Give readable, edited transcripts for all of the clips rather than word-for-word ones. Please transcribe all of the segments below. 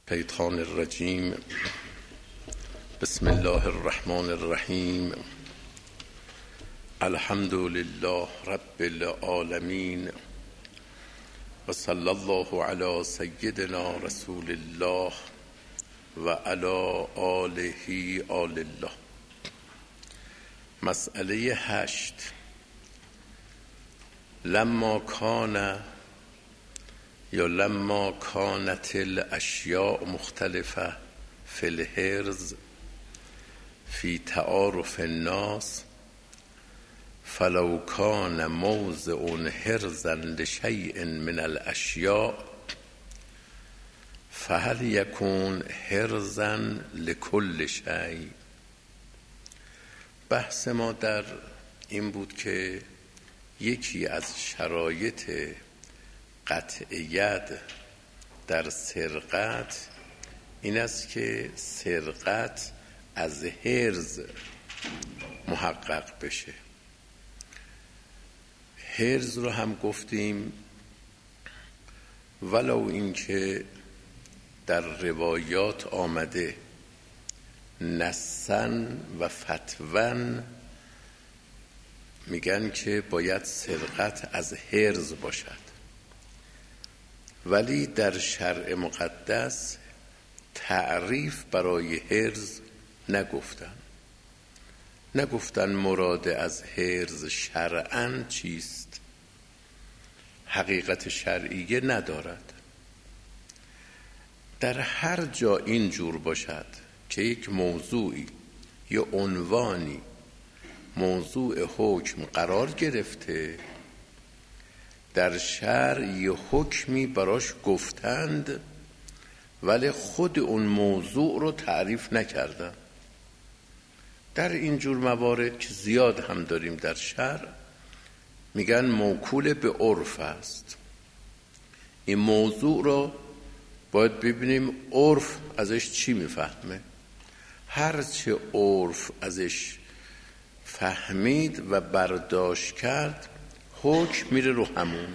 الشیطان الرجیم. بسم الله الرحمن الرحیم. الحمد لله رب العالمین و صلی الله علی سیدنا رسول الله و علی آله آل الله. مسئله 8. لما كانت الاشیاء مختلفه فی الحرز فی تعارف الناس فلو كان موضع حرزا لشیء من الاشیاء فهل یکون حرزا لكل شیء. بحث ما در این بود که یکی از شرایط قطع ید در سرقت این است که سرقت از حرز محقق بشه. حرز رو هم گفتیم ولو اینکه در روایات آمده نصاً و فتواً میگن که باید سرقت از حرز باشد، ولی در شرع مقدس تعریف برای حرز نگفتن مراد از حرز شرعاً چیست، حقیقت شرعیه ندارد. در هر جا این جور باشد که یک موضوعی یا عنوانی موضوع حکم قرار گرفته، در شرع یه حکمی براش گفتند ولی خود اون موضوع رو تعریف نکردن. در این جور موارد که زیاد هم داریم در شرع، میگن موکول به عرف است. این موضوع رو باید ببینیم عرف ازش چی میفهمه. هرچه عرف ازش فهمید و برداشت کرد حکم میره رو همون.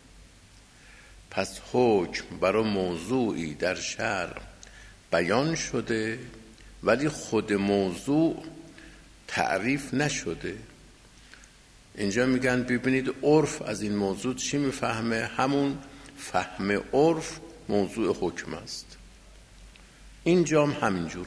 پس حکم برای موضوعی در شرع بیان شده ولی خود موضوع تعریف نشده. اینجا میگن ببینید عرف از این موضوع چی میفهمه، همون فهم عرف موضوع حکم است. اینجا هم همینجوره.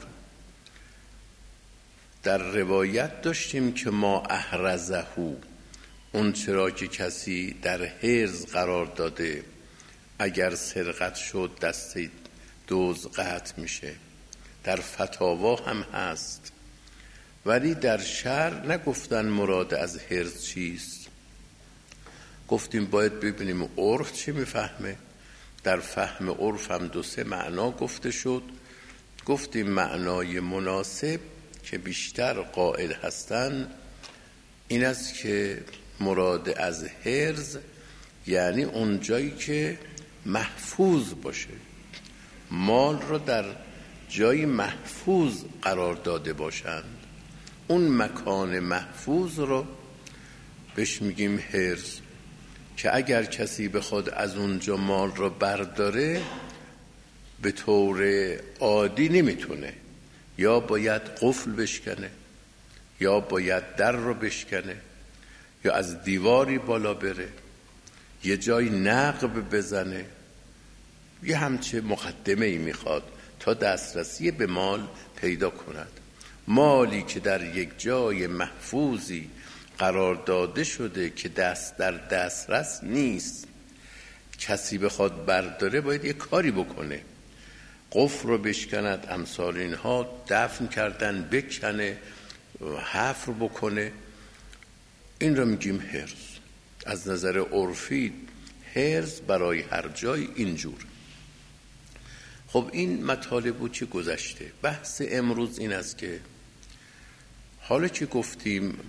در روایت داشتیم که ما احرزه، اون چرا که کسی در حرز قرار داده اگر سرقت شد دست دزد قطع میشه. در فتاوا هم هست، ولی در شرع نگفتن مراد از حرز چیست. گفتیم باید ببینیم عرف چی میفهمه. در فهم عرف هم 2-3 معنا گفته شد. گفتیم معنای مناسب که بیشتر قائل هستن این است که مراد از حرز یعنی اون جایی که محفوظ باشه، مال رو در جایی محفوظ قرار داده باشند. اون مکان محفوظ رو بهش میگیم حرز، که اگر کسی بخواد از اونجا مال رو برداره به طور عادی نمیتونه، یا باید قفل بشکنه یا باید در رو بشکنه یا از دیواری بالا بره، یه جای نقب بزنه، یه همچه مقدمه‌ای میخواد تا دسترسی به مال پیدا کند. مالی که در یک جای محفوظی قرار داده شده که در دسترس نیست، کسی بخواد برداره باید یه کاری بکنه، قفل رو بشکند، امثال اینها، دفن کردن، بکنه، حفر بکنه. این رو میگیم حرز. از نظر عرفی حرز برای هر جای اینجور. خب این مطالب بود که گذشته. بحث امروز این است که حالا که گفتیم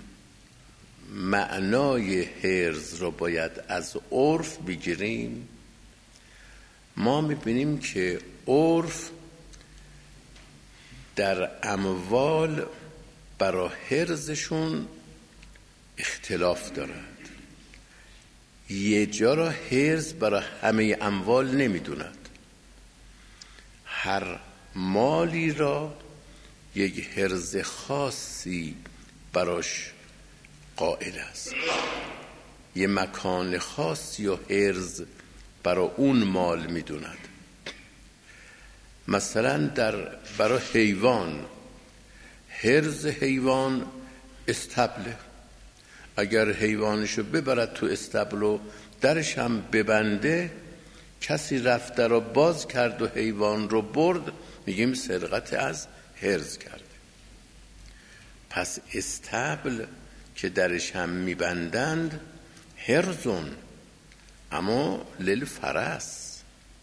معنای حرز رو باید از عرف بگیریم، ما میبینیم که عرف در اموال برای حرزشون اختلاف دارد. یه جا را حرز برای همه اموال نمیدوند. هر مالی را یک حرز خاصی براش قائل است، یه مکان خاصی و حرز برای اون مال میدوند. مثلا برای حیوان، حرز حیوان استبله. اگر حیوانشو ببرد تو استبل و درش هم ببنده، کسی رفت در رو باز کرد و حیوان رو برد، میگیم سرقت از حرز کرده. پس استبل که درش هم میبندند حرزون، اما للفرس.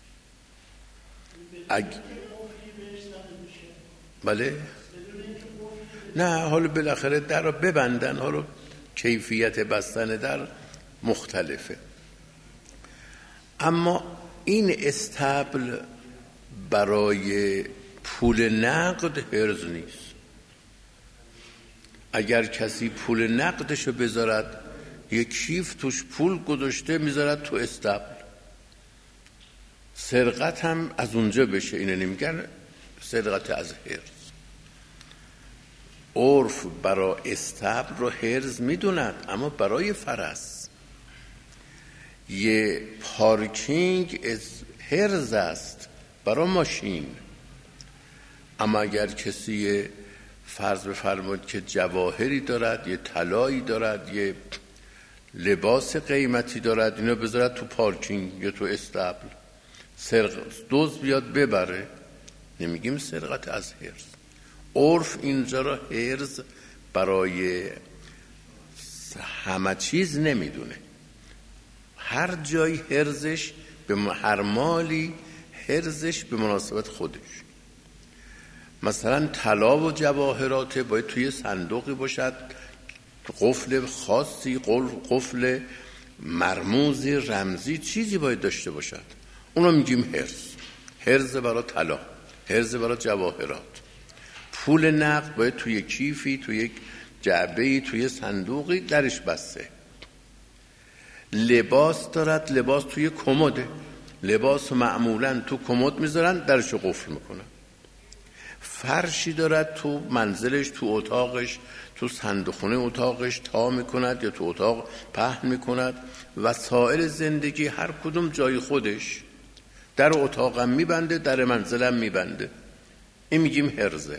بله، نه حالا بالاخره در رو ببندن، حالا کیفیت بستن در مختلفه. اما این استبل برای پول نقد حرز نیست. اگر کسی پول نقدشو بذارد، یک کیف توش پول گذاشته میذارد تو استبل، سرقت هم از اونجا بشه، اینو نمیگن سرقت از حرز. عرف برای استبل رو حرز میدوند، اما برای فرس یه پارکینگ حرز است برای ماشین. اما اگر کسی فرض بفرمایید که جواهری دارد، یه طلایی دارد، یه لباس قیمتی دارد، اینو بذارد تو پارکینگ یا تو استبل، دزد بیاد ببره، نمیگیم سرقت از حرز. عرف اینجا را حرز برای همه چیز نمیدونه. هر جای حرزش به هر مالی حرزش به مناسبت خودش. مثلا طلا و جواهرات باید توی صندوقی باشد، قفل خاصی، قفل مرموزی، رمزی، چیزی باید داشته باشد. اونو میگیم حرز. حرز برای طلا، حرز برای جواهرات. پول نقد باید توی کیفی، توی یک جعبه‌ای، توی صندوقی درش بسته. لباس دارد، لباس توی کمده، لباس معمولا تو کمد میذارن، درشو قفل میکنن. فرشی دارد تو منزلش، تو اتاقش، تو صندوقخونه اتاقش تا میکند یا تو اتاق پهن میکند. وسایل زندگی هر کدوم جای خودش، در اتاقم میبنده، در منزلم میبنده، این میگیم حرزه.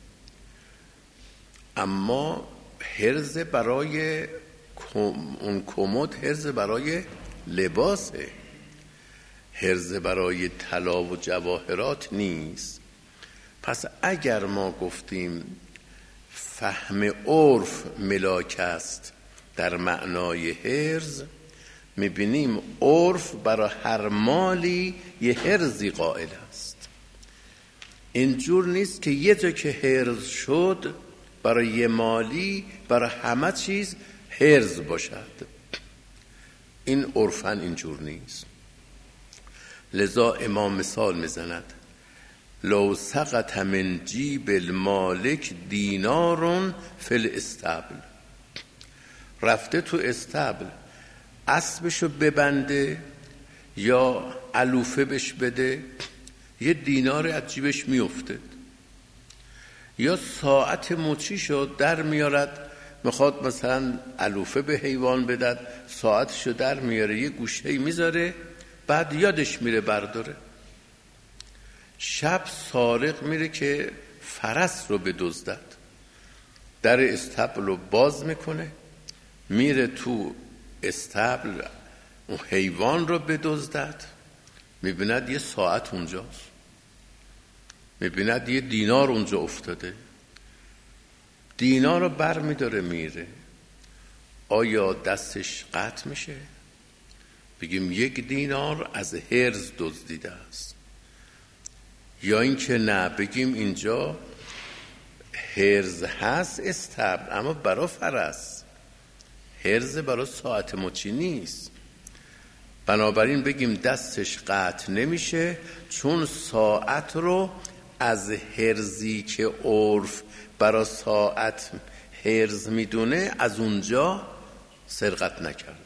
اما حرز برای اون کمد، حرز برای لباسه، حرز برای طلا و جواهرات نیست. پس اگر ما گفتیم فهم عرف ملاک است در معنای حرز، میبینیم عرف برای هر مالی یه حرزی قائل است. اینجور نیست که یه جا که حرز شد برای یه مالی برای همه چیز حرز باشد. این عرفاً اینجور نیست. لذا امام مثال میزند: لو سقط من جیب المالک دینار فی الاستبل. رفته تو استبل اسبشو ببنده یا علوفه بش بده، یه دینار از جیبش میفته. یا ساعت مچیشو در میارد، میخواد مثلا علوفه به حیوان بدد، ساعتشو در میاره، یه گوشه‌ای میذاره، بعد یادش میره برداره. شب سارق میره که فرس رو بدزدد، در استبل رو باز میکنه، میره تو استبل اون حیوان رو بدزدد، میبیند یه ساعت اونجاست، میبیند یه دینار اونجا افتاده، دینار رو بر میداره میره. آیا دستش قطع میشه؟ بگیم 1 دینار از حرز دزدیده است. یا اینکه نه، بگیم اینجا حرز هست استبل، اما برای فرس، حرز برای ساعت مچی نیست. بنابراین بگیم دستش قطع نمیشه، چون ساعت رو از حرزی که عرف برای ساعت حرز میدونه از اونجا سرقت نکرده.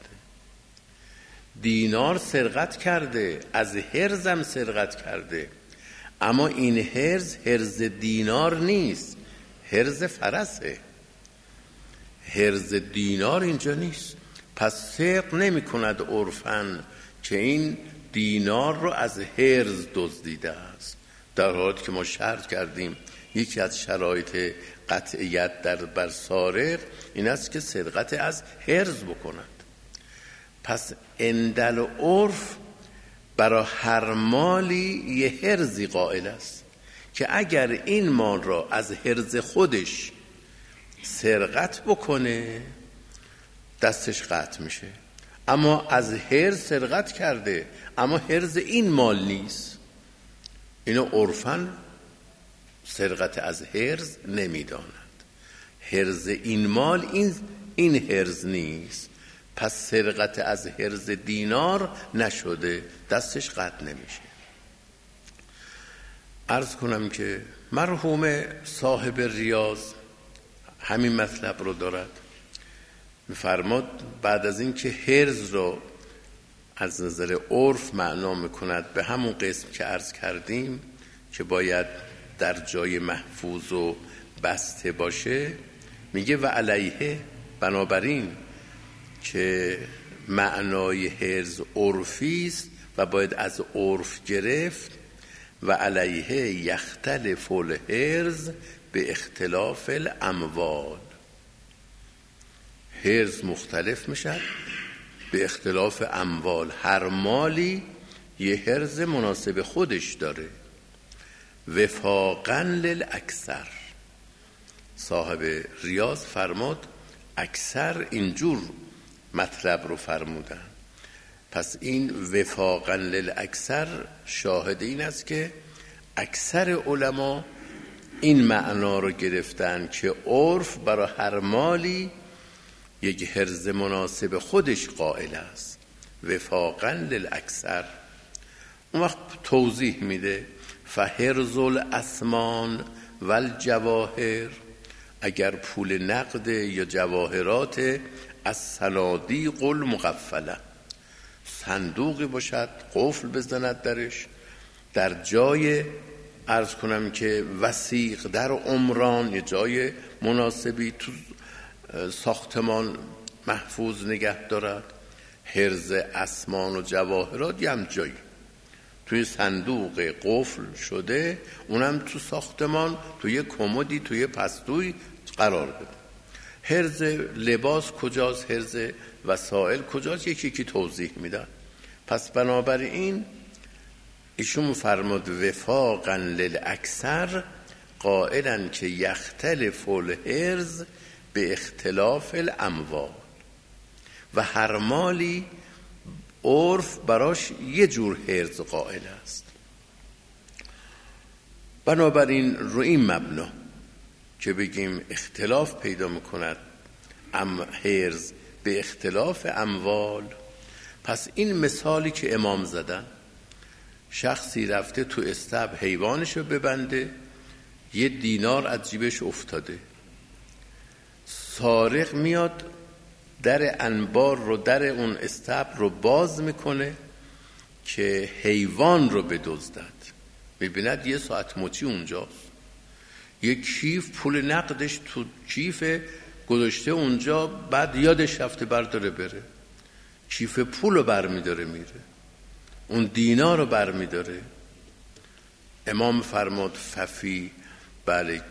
دینار سرقت کرده، از حرزم سرقت کرده، اما این حرز دینار نیست، حرز فرسه. حرز دینار اینجا نیست. پس صدق نمی کند عرفاً که این دینار رو از حرز دزدیده است، در حالی که ما شرط کردیم یکی از شرایط قطعیت بر سارق این است که سرقت از حرز بکند. پس اندل عرف برای هر مالی یه حرزی قائل است که اگر این مال را از حرز خودش سرقت بکنه دستش قطع میشه. اما از حرز سرقت کرده اما حرز این مال نیست، اینو عرفاً سرقت از حرز نمیدانند. حرز این مال این حرز نیست، پس سرقت از حرز دینار نشده، دستش قطع نمیشه. عرض کنم که مرحوم صاحب ریاض همین مطلب رو دارد. می‌فرماد بعد از این که حرز رو از نظر عرف معنا میکند به همون قسم که عرض کردیم که باید در جای محفوظ و بسته باشه، میگه و علیه، بنابراین که معنای حرز عرفی است و باید از عرف گرفت، و علیه یختلف الحرز به اختلاف الاموال. حرز مختلف میشه به اختلاف اموال. هر مالی یه حرز مناسب خودش داره. وفاقاً للاکثر، صاحب ریاض فرمود اکثر اینجور مطلب رو فرمودن. پس این وفاقاً للاکثر شاهد این است که اکثر علما این معنا رو گرفتن که عرف برای هر مالی یک حرز مناسب خودش قائل است. وفاقاً للاکثر. اون وقت توضیح میده فحرز الاسمان والجواهر، اگر پول نقد یا جواهرات از صنادیق المقفله، صندوقی باشد قفل بزند درش، در جای عرض کنم که وثیق در عمران، یه جای مناسبی تو ساختمان محفوظ نگه دارد، حرز اسمان و جواهرات یه هم جایی توی صندوق قفل شده، اونم تو ساختمان توی کمدی توی پستوی قرار بده. حرز لباس کجاست، حرز وسائل کجاست، یکی که توضیح میدن. پس بنابراین ایشون فرمود وفاقاً للاکثر قائلاً که یختلف الحرز به اختلاف الاموال، و هر مالی عرف براش یه جور حرز قائل است. بنابراین رو این مبنا که بگیم اختلاف پیدا میکند حرز به اختلاف اموال، پس این مثالی که امام زدن، شخصی رفته تو استبل حیوانشو ببنده، یه دینار از جیبش افتاده، سارق میاد در انبار رو، در اون استبل رو باز میکنه که حیوان رو بدزدد. میبیند یه ساعت مچی اونجاست، یه کیف پول نقدش تو کیف گذاشته اونجا، بعد یادش رفته برداره بره، کیف پول رو برمیداره میره، اون دینار رو برمیداره. امام فرمود ففی بله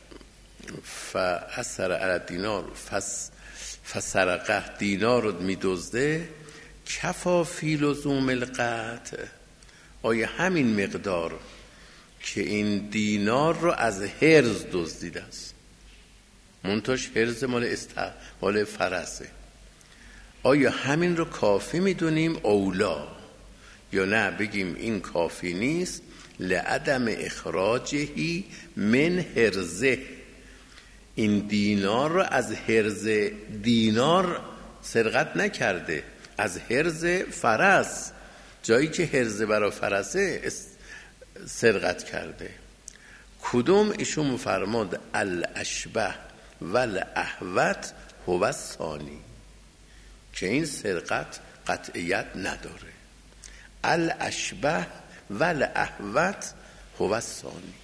فاثر علی دینار فسرقه، دینار رو میدزده، کفا فی لزوم القطع، آیا همین مقدار که این دینار رو از حرز دزدیده است، منتاش حرز مال فرسه، آیا همین رو کافی میدونیم اولا، یا نه بگیم این کافی نیست، لعدم اخراجهی من حرزه، این دینار رو از حرز دینار سرقت نکرده، از حرز فرس، جایی که حرز برای فرسه سرقت کرده. کدوم؟ ایشون فرماد الاشبه والاحوط هو الثانی، که این سرقت قطعیت نداره. الاشبه والاحوط هو الثانی.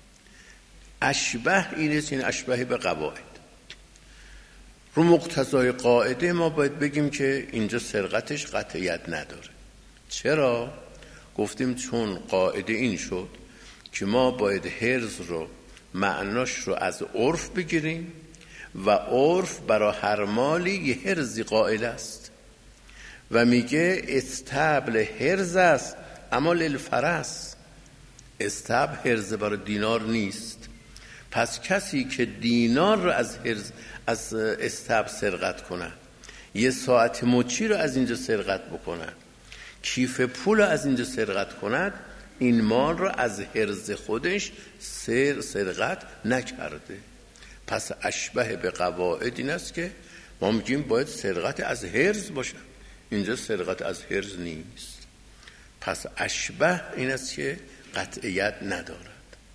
اشبه اینست، این اشبه به قواعد. رو مقتضای قاعده ما باید بگیم که اینجا سرقتش قطعیت نداره. چرا؟ گفتیم چون قاعده این شد که ما باید حرز رو معناش رو از عرف بگیریم و عرف برای هر مالی یه حرزی قائل است و میگه استبل حرز است اما للفرس. استبل حرز برای دینار نیست. پس کسی که دینار رو از استبل سرقت کنه، یه ساعت مچی رو از اینجا سرقت بکنه، کیف پول رو از اینجا سرقت کند، این مال رو از حرز خودش سرقت نکرده. پس اشبه به قواعد این است که ما میگیم باید سرقت از حرز باشه، اینجا سرقت از حرز نیست. پس اشبه این است که قطعیت ندارد.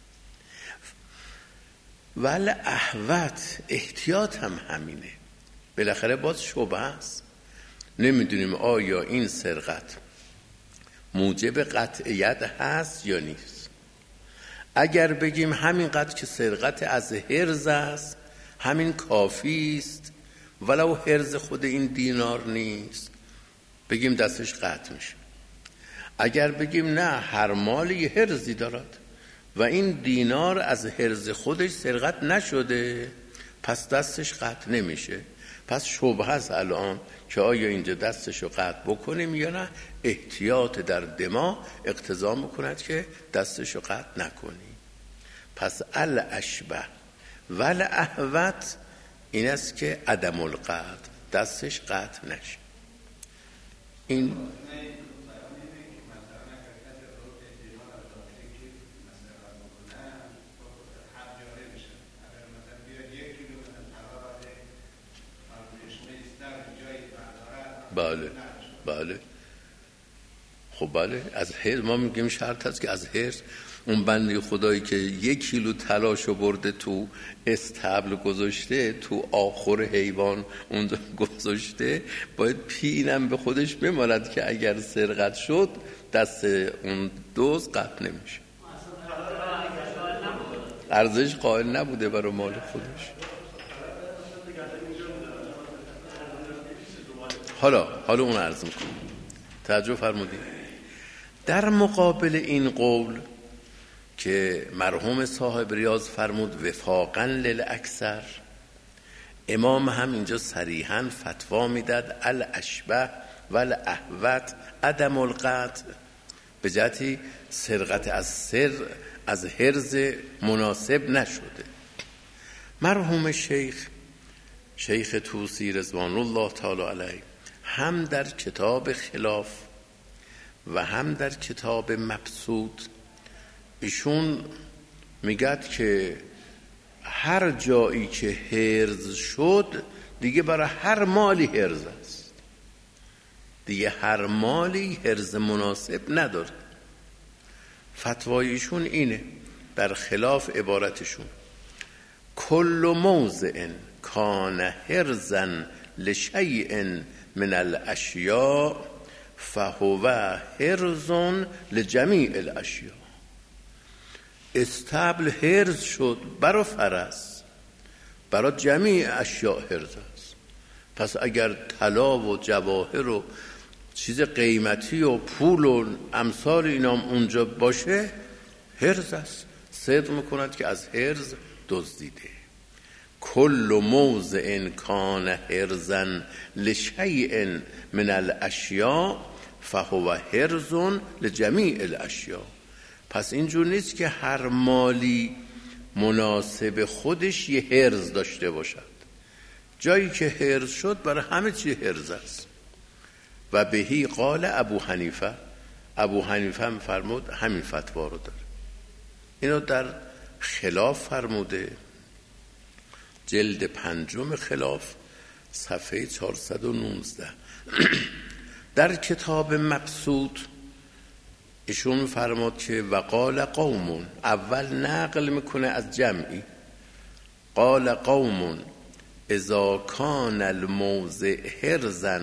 ولی احوت احتیاط هم همینه، بالاخره باز شبه است. نمیدونیم آیا این سرقت موجب قطعیت هست یا نیست. اگر بگیم همینقدر که سرقت از حرز است همین کافی است، ولو حرز خود این دینار نیست، بگیم دستش قطع میشه. اگر بگیم نه، هر مال یه حرزی دارد و این دینار از حرز خودش سرقت نشده، پس دستش قطع نمیشه. پس شبهه است الان که آیا اینجا دستش رو قطع بکنیم یا نه. احتیاط در دماغ اقتضا میکند که دستش رو قطع نکنیم. پس الاشبه ول احوت این است که عدم القطع، دستش قطع نشه. این بله خب بله، از حرز ما میگیم شرط هست که از حرز اون بنده خدایی که 1 کیلو طلاشو برده تو استبل گذاشته، تو آخر حیوان اونجا گذاشته، باید پینم به خودش بماند که اگر سرقت شد دست اون دوز قطع نمیشه. ارزش قائل نبوده برای مال خودش. حالا اون عرض میکنم. توجه فرمودید؟ در مقابل این قول که مرحوم صاحب ریاض فرمود وفاقا للاکثر، امام هم اینجا صریحا فتوا میداد الاشبه والاحوت عدم القطع، به جهتی سرقت از حرز مناسب نشده. مرحوم شیخ طوسی رضوان الله تعالی علیه هم در کتاب خلاف و هم در کتاب مبسوط ایشون میگد که هر جایی که حرز شد دیگه برای هر مالی حرز است، دیگه هر مالی حرز مناسب نداره. فتوای ایشون اینه در خلاف عبارتشون: کل موضع کان حرزا لشیء من الاشیاء فهو حرز لجمیع الاشیاء. استبل حرز شد برای فرس، برای جمیع اشیاء حرز است. پس اگر طلا و جواهر و چیز قیمتی و پول و امثال اینام اونجا باشه حرز است، صدق میکند که از حرز دزدیده. کل موضع کان حرزا لشیء من الاشیاء فهو حرز لجمیع الاشیاء. پس اینجور نیست که هر مالی مناسب خودش یه حرز داشته باشد. جایی که حرز شد برای همه چی حرز است. و بهی قال ابو حنیفه هم فرمود همین فتوا رو داره. اینو در خلاف فرموده، جلد 5 خلاف صفحه 419. در کتاب مبسوط ایشون فرمود که وقال قوم، اول نقل میکنه از جمعی، قال قوم اذا کان الموضع حرزا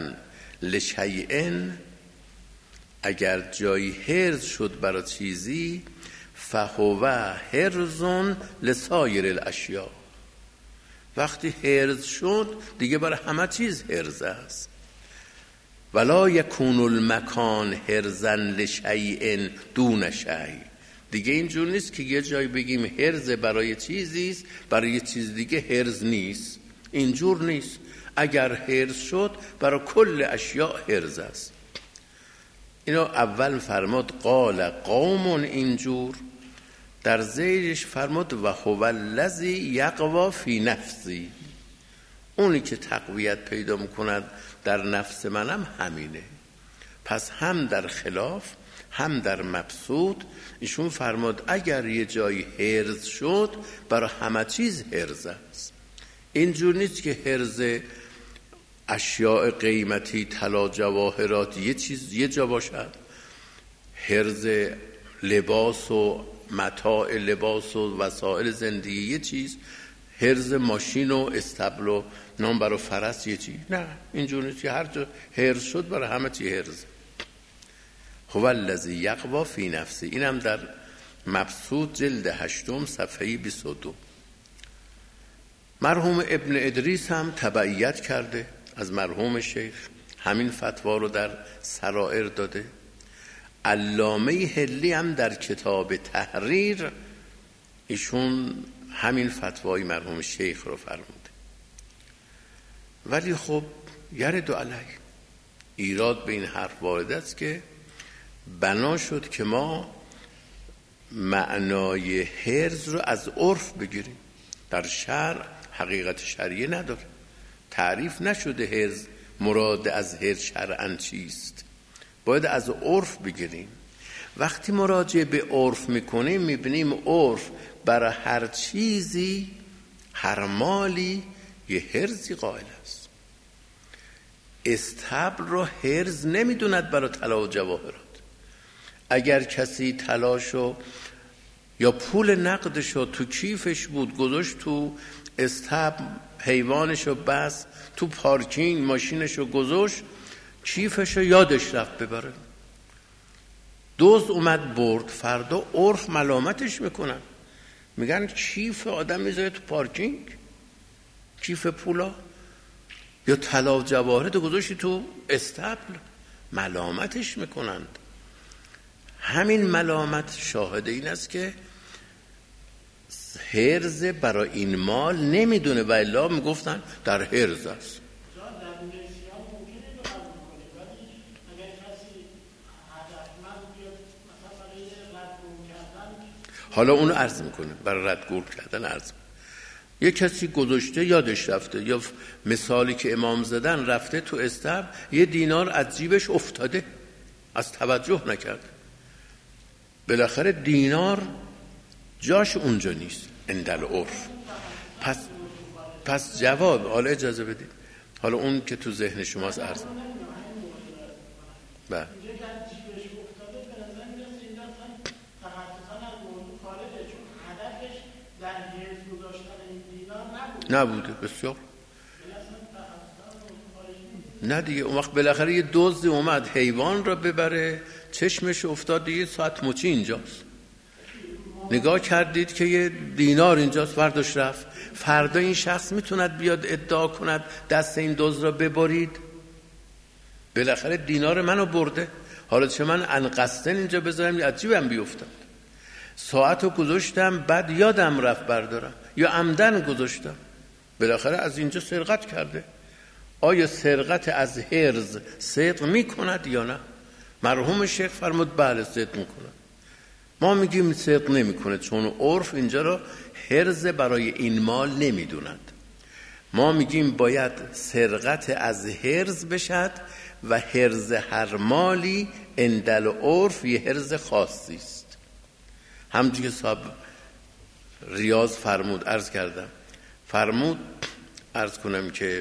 لشیء، اگر جایی حرز شد برای چیزی، فهو حرز لسایر الاشیاء. وقتی حرز شد دیگه برای همه چیز حرز است. ولا یکون المکان حرزا لشیء دون شیء. دیگه اینجور نیست که یه جای بگیم حرز برای چیزی است، برای یه چیز دیگه حرز نیست. اینجور نیست. اگر حرز شد برای کل اشیاء حرز است. اینو اول فرمود قال قوم، اینجور در زیرش فرمود و هو الذی یقوی فی نفسی. اونی که تقویت پیدا میکند در نفس منم همینه. پس هم در خلاف هم در مبسوط ایشون فرمود اگر یه جایی حرز شد برای همه چیز حرز است. اینجور نیست که حرز اشیاء قیمتی طلا جواهرات یه چیز یه جا باشد، حرز لباس و متاع لباس و وسایل زندگی یه چیز، حرز ماشین و استبل و نام برای فرس یه چیز. نه، اینجور نیست که هر جا حرز شد برای همه چی حرز. هو الذی یقوی فی نفسی. اینم در مبسوط جلد 8 صفحه 22. مرحوم ابن ادریس هم تبعیت کرده از مرحوم شیخ، همین فتوا رو در سرائر داده. علامه حلی هم در کتاب تحریر ایشون همین فتوای مرحوم شیخ رو فرموده. ولی خب یرد علیه، ایراد به این حرف وارد است که بنا شد که ما معنای حرز رو از عرف بگیریم. در شرع حقیقت شرعی نداره، تعریف نشده حرز مراد از حرز شرعاً چیست، باید از عرف بگیریم. وقتی مراجعه به عرف میکنیم میبینیم عرف برای هر چیزی، هر مالی یه حرزی قائل است. استبل رو حرز نمیدوند برای طلا و جواهرات. اگر کسی طلاشو یا پول نقدشو تو کیفش بود گذاشت تو استبل، حیوانشو بس تو پارکینگ ماشینشو گذاشت، کیفشو یادش رفت ببره، دزد اومد برد، فردا عرف ملامتش میکنن، میگن کیف آدم میذاره تو پارکینگ، کیف پولا یا طلا و جواهرات گذاشتی تو استبل، ملامتش میکنند. همین ملامت شاهد این است که حرز برای این مال نمیدونه و الا میگفتن در حرز است. حالا اونو عرض میکنه، برای ردگور کردن عرض میکنه. یه کسی گذاشته یادش رفته، یا مثالی که امام زدن رفته تو استبل یه دینار از جیبش افتاده، از توجه نکرد، بالاخره دینار جاش اونجا نیست اندل عرف. پس جواب، حالا اجازه بدید، حالا اون که تو ذهن شماست عرض بله. نبوده بسیار نه دیگه. اون وقت بالاخره یه دزدی اومد حیوان را ببره، چشمش افتاد یه ساعت مچی اینجاست، نگاه کردید که یه دینار اینجاست، فرداش رفت. فردا این شخص میتوند بیاد ادعا کند دست این دزد را ببرید؟ بالاخره دینار منو برده، حالا چه من انقصدن اینجا بذارم یا عجیبم بیفتد. ساعت رو گذاشتم بعد یادم رفت بردارم، یا عمدن گذاشتم، بالاخره از اینجا سرقت کرده. آیا سرقت از حرز صدق میکند یا نه؟ مرحوم شیخ فرمود بله صدق میکند. ما میگیم صدق نمیکنه چون عرف اینجا رو حرز برای این مال نمیدوند. ما میگیم باید سرقت از حرز بشد و حرز هر مالی اندل عرف یه حرز خاصی است. همچنین که صاحب ریاض فرمود، عرض کردم، فرمود عرض کنم که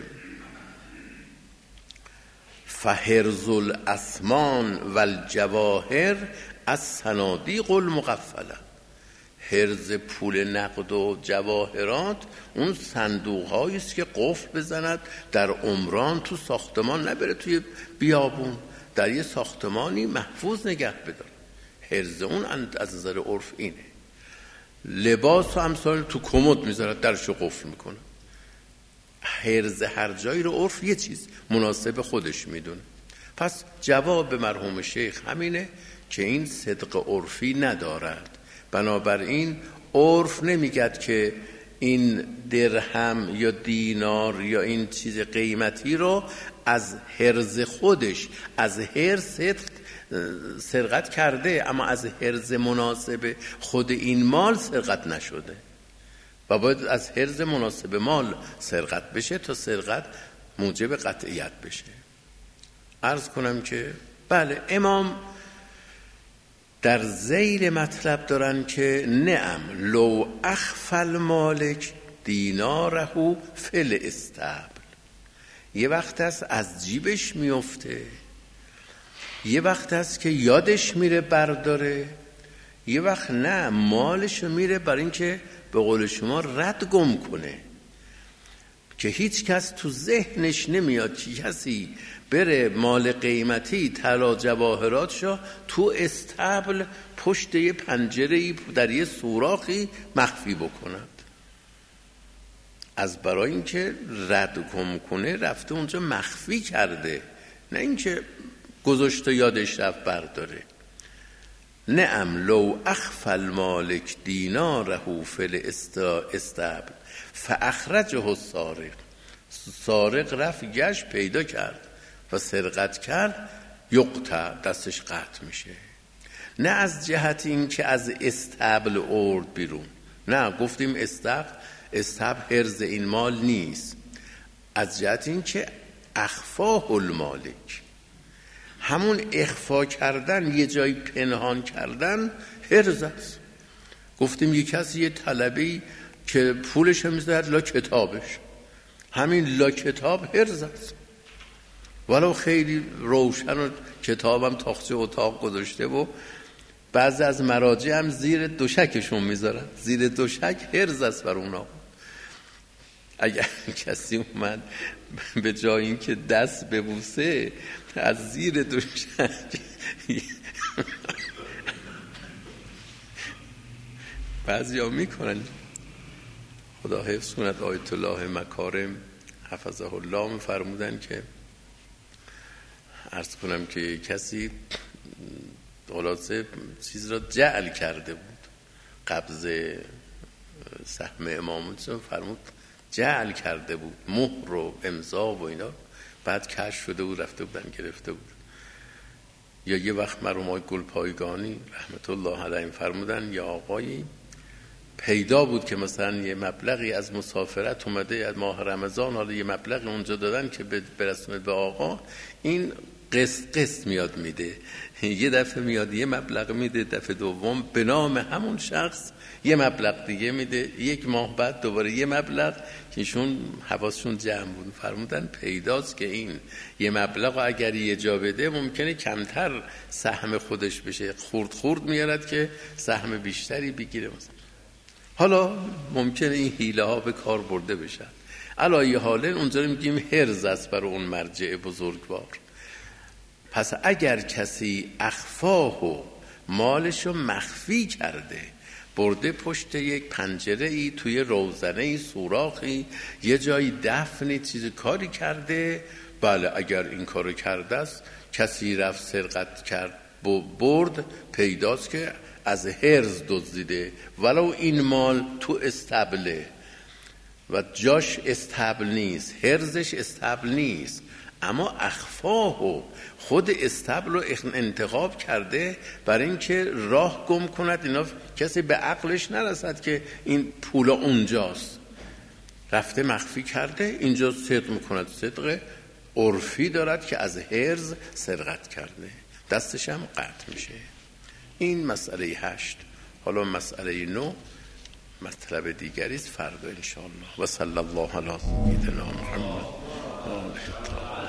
فحرز الاسمان والجواهر از صنادیق المقفله. حرز پول نقد و جواهرات اون صندوق هایی است که قفل بزند در عمران، تو ساختمان نبره توی بیابون، در یه ساختمانی محفوظ نگه بدار. حرز اون از نظر عرف اینه. لباس و امثال تو کمد میذارد، درشو قفل میکنه. حرز هر جایی رو عرف یه چیز مناسب خودش میدونه. پس جواب مرحوم شیخ همینه که این صدق عرفی ندارد. بنابراین عرف نمیگد که این درهم یا دینار یا این چیز قیمتی رو از حرز خودش، از حرز سرقت کرده، اما از حرز مناسب خود این مال سرقت نشده و باید از حرز مناسب مال سرقت بشه تا سرقت موجب قطعیت بشه. عرض کنم که بله، امام در ذیل مطلب دارن که نعم لو اخفى المالک دیناره فی الاستبل. یه وقت هست از جیبش میفته، یه وقت هست که یادش میره برداره، یه وقت نه، مالش میره برای اینکه به قول شما رد گم کنه، که هیچ کس تو ذهنش نمیاد که کسی بره مال قیمتی طلا جواهراتشو تو استبل پشت یه پنجره‌ای در یه سوراخی مخفی بکند. از برای اینکه رد گم کنه رفته اونجا مخفی کرده، نه اینکه گذاشته یادش رفت برداره. نعم لو اخفى المالک دیناره فی الاستبل فاخرجه السارق. سارق رفت گشت پیدا کرد و سرقت کرد، یقطع، دستش قطع میشه. نه از جهت این که از استبل آورد بیرون، نه، گفتیم استبل حرز این مال نیست، از جهت این که اخفاه المالک، همون اخفا کردن، یه جایی پنهان کردن حرز است. گفتیم یه کسی یه طلبی که پولش میذارد لا کتابش، همین لا کتاب حرز است، ولو خیلی روشن و کتابم تاقچه اتاق گذاشته و بعضی از مراجع هم زیر دوشکشون میذارن، زیر دوشک حرز است بر اونا. اگر کسی اومد به جای این که دست ببوسه از زیر دوشک بعضی ها میکنن. خدا حفظ کند. آیت الله مکارم حفظه الله فرمودن که عرض کنم که کسی خلاصه چیز را جعل کرده بود، قبض سهم امام فرمود جعل کرده بود، مهر و امضا و اینا، بعد کشف شده بود رفته بودن گرفته بود. یا یه وقت مرحوم آقای گلپایگانی رحمت الله علیه فرمودن یا آقایی پیدا بود که مثلا یه مبلغی از مسافرت اومده از ماه رمضان، حالا یه مبلغی اونجا دادن که برسونه به آقا، این قسط میاد میده، یه دفعه میاد یه مبلغ میده، دفعه دوم به نام همون شخص یه مبلغ دیگه میده، یک ماه بعد دوباره یه مبلغ، که ایشون حواسشون جمع بود. فرمودن پیداست که این یه مبلغ اگر یه جا بده ممکنه کمتر سهم خودش بشه، خورد میارد که سهم بیشتری بگیره مثلا. حالا ممکنه این حیله ها به کار برده بشن. علایه حال اونجا رو میگیم حرز است برای اون مرجع بزرگوار. پس اگر کسی اخفاه و مالشو مخفی کرده، برده پشت یک پنجره ای، توی روزنه ای، سوراخی، یه جایی دفنی، چیز کاری کرده، بله اگر این کارو کرده است، کسی رفت سرقت کرد برد، پیداست که از حرز دزدیده، ولو این مال تو استبله و جاش استبل نیست، حرزش استبل نیست، اما اخفاه و خود استبل رو انتخاب کرده برای اینکه راه گم کند، اینا کسی به عقلش نرسد که این پولا اونجاست، رفته مخفی کرده، اینجا صدق میکند، صدق عرفی دارد که از حرز سرقت کرده، دستش هم قطع میشه. این مسئله 8. حالا مسئله 9 مطلب دیگری است فردا ان شاء الله. و صلی الله علی سیدنا محمد.